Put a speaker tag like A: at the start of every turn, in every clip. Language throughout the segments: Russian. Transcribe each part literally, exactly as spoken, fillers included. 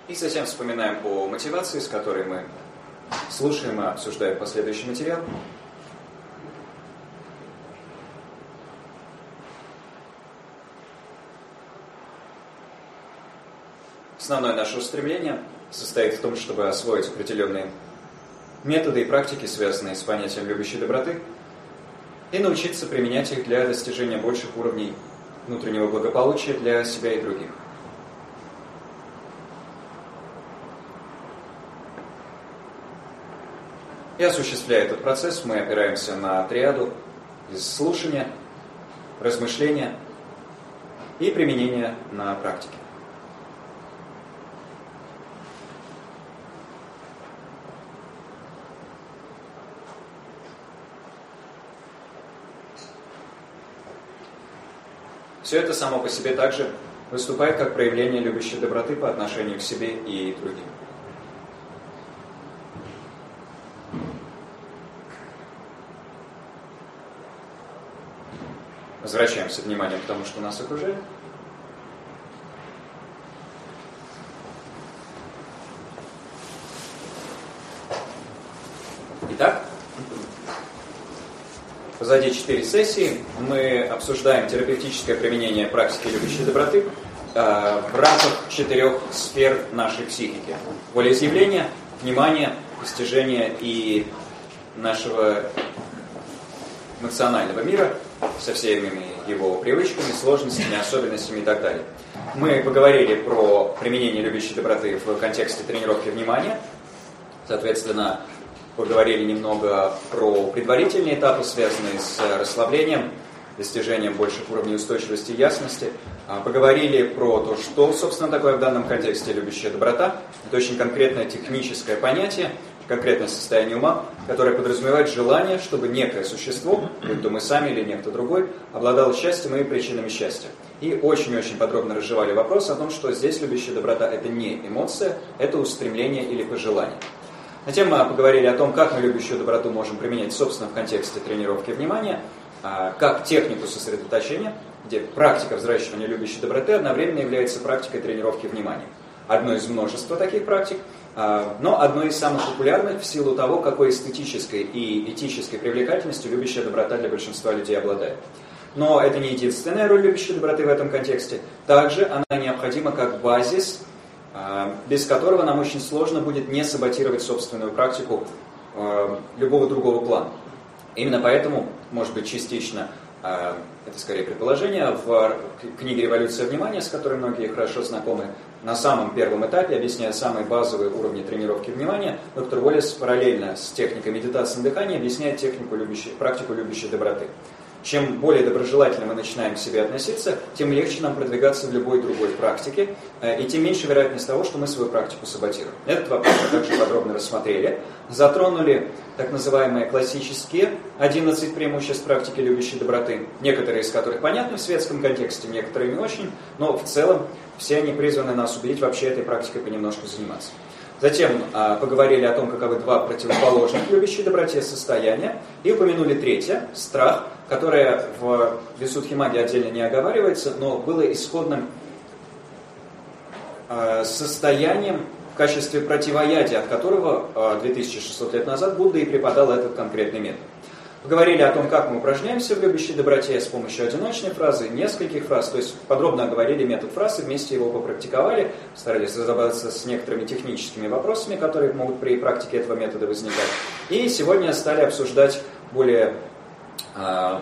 A: И затем вспоминаем о мотивации, с которой мы слушаем и обсуждаем последующий материал. Основное наше устремление состоит в том, чтобы освоить определенные методы и практики, связанные с понятием любящей доброты, и научиться применять их для достижения больших уровней внутреннего благополучия для себя и других. И осуществляя этот процесс, мы опираемся на триаду из слушания, размышления и применения на практике. Все это само по себе также выступает как проявление любящей доброты по отношению к себе и другим. Возвращаемся вниманием к тому, что нас окружает. Итак, позади четыре сессии мы обсуждаем терапевтическое применение практики любящей доброты э, в рамках четырех сфер нашей психики. Волеизъявление, внимание, постижение и нашего эмоционального мира со всеми его привычками, сложностями, особенностями и так далее. Мы поговорили про применение любящей доброты в контексте тренировки внимания. Соответственно, поговорили немного про предварительные этапы, связанные с расслаблением, достижением больших уровней устойчивости и ясности. Поговорили про то, что, собственно, такое в данном контексте любящая доброта. Это очень конкретное техническое понятие, конкретное состояние ума, которое подразумевает желание, чтобы некое существо, будь то мы сами или некто другой, обладало счастьем и причинами счастья. И очень-очень подробно разжевали вопрос о том, что здесь любящая доброта – это не эмоция, это устремление или пожелание. Затем мы поговорили о том, как мы любящую доброту можем применять, собственно, в контексте тренировки внимания, как технику сосредоточения, где практика взращивания любящей доброты одновременно является практикой тренировки внимания. Одно из множества таких практик, но одно из самых популярных в силу того, какой эстетической и этической привлекательностью любящая доброта для большинства людей обладает. Но это не единственная роль любящей доброты в этом контексте. Также она необходима как базис, без которого нам очень сложно будет не саботировать собственную практику любого другого плана. Именно поэтому, может быть, частично, это скорее предположение, в книге «Революция внимания», с которой многие хорошо знакомы, на самом первом этапе, объясняя самые базовые уровни тренировки внимания, доктор Уоллес параллельно с техникой медитации на дыхании объясняет технику любящей, практику любящей доброты. Чем более доброжелательно мы начинаем к себе относиться, тем легче нам продвигаться в любой другой практике, и тем меньше вероятность того, что мы свою практику саботируем. Этот вопрос мы также подробно рассмотрели. Затронули так называемые классические одиннадцать преимуществ практики любящей доброты, некоторые из которых понятны в светском контексте, некоторые не очень, но в целом все они призваны нас убедить вообще этой практикой понемножку заниматься. Затем а, поговорили о том, каковы два противоположных любящей доброте состояния, и упомянули третье, страх, которое в Висудхи-магии отдельно не оговаривается, но было исходным а, состоянием в качестве противоядия, от которого а, две тысячи шестьсот лет назад Будда и преподал этот конкретный метод. Поговорили о том, как мы упражняемся в любящей доброте с помощью одиночной фразы, нескольких фраз, то есть подробно оговорили метод фраз и вместе его попрактиковали, старались разобраться с некоторыми техническими вопросами, которые могут при практике этого метода возникать. И сегодня стали обсуждать более э,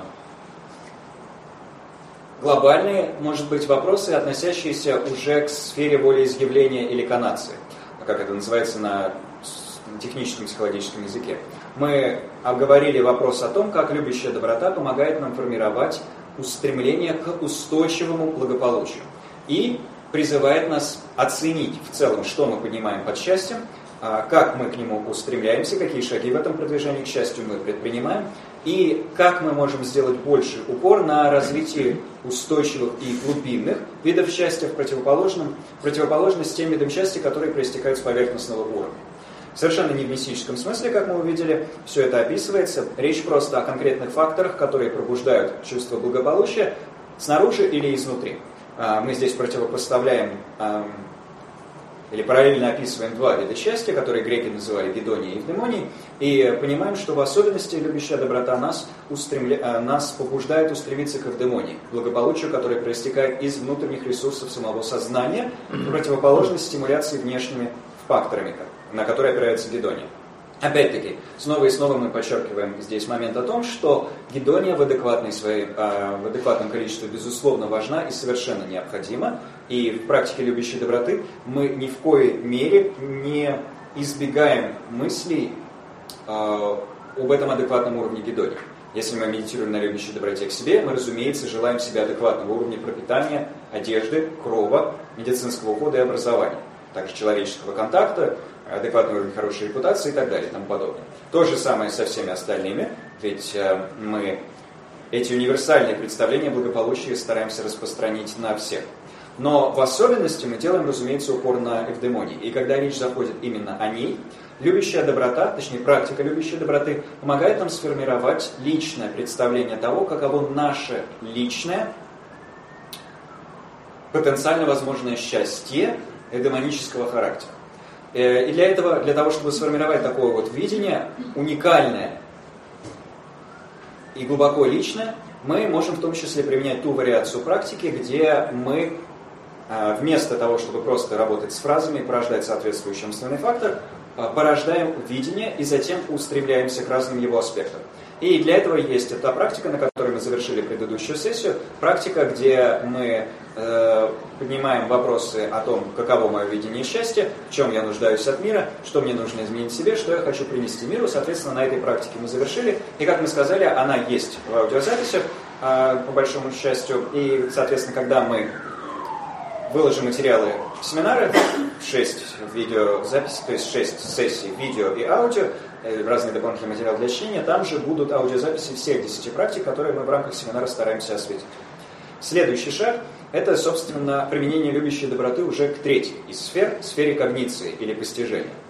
A: глобальные, может быть, вопросы, относящиеся уже к сфере волеизъявления или канации, как это называется на техническом психологическом языке. Мы обговорили вопрос о том, как любящая доброта помогает нам формировать устремление к устойчивому благополучию и призывает нас оценить в целом, что мы понимаем под счастьем, как мы к нему устремляемся, какие шаги в этом продвижении к счастью мы предпринимаем, и как мы можем сделать больший упор на развитие устойчивых и глубинных видов счастья в противоположном, противоположность тем видам счастья, которые проистекают с поверхностного уровня. Совершенно не в мистическом смысле, как мы увидели, все это описывается. Речь просто о конкретных факторах, которые пробуждают чувство благополучия снаружи или изнутри. Мы здесь противопоставляем или параллельно описываем два вида счастья, которые греки называли гедонией и евдемонией, и понимаем, что в особенности любящая доброта нас, устремля... нас побуждает устремиться к евдемонии, благополучию, которое проистекает из внутренних ресурсов самого сознания, в противоположность стимуляции внешними факторами, на которые опирается гедония. Опять-таки, снова и снова мы подчеркиваем здесь момент о том, что гедония в, адекватной своей, э, в адекватном количестве безусловно важна и совершенно необходима. И в практике любящей доброты мы ни в коей мере не избегаем мыслей э, об этом адекватном уровне гедонии. Если мы медитируем на любящей доброте к себе, мы, разумеется, желаем себе адекватного уровня пропитания, одежды, крова, медицинского ухода и образования. Также человеческого контакта, адекватный уровень хорошей репутации и так далее и тому подобное. То же самое со всеми остальными, ведь э, мы эти универсальные представления благополучия стараемся распространить на всех. Но в особенности мы делаем, разумеется, упор на эвдемонии. И когда речь заходит именно о ней, любящая доброта, точнее практика любящей доброты, помогает нам сформировать личное представление того, каково наше личное, потенциально возможное счастье эвдемонического характера. И для этого, для того, чтобы сформировать такое вот видение, уникальное и глубоко личное, мы можем в том числе применять ту вариацию практики, где мы вместо того, чтобы просто работать с фразами и порождать соответствующий умственный фактор, порождаем видение и затем устремляемся к разным его аспектам. И для этого есть эта практика, на которой мы завершили предыдущую сессию. Практика, где мы э, поднимаем вопросы о том, каково мое видение счастья, в чем я нуждаюсь от мира, что мне нужно изменить в себе, что я хочу принести миру. Соответственно, на этой практике мы завершили. И, как мы сказали, она есть в аудиозаписи, э, по большому счастью. И, соответственно, когда мы выложим материалы семинара, шесть видеозаписей, то есть шесть сессий видео и аудио, разные дополнительные материалы для чтения, там же будут аудиозаписи всех десяти практик, которые мы в рамках семинара стараемся осветить. Следующий шаг – это, собственно, применение любящей доброты уже к третьей из сфер, сфере когниции или постижения.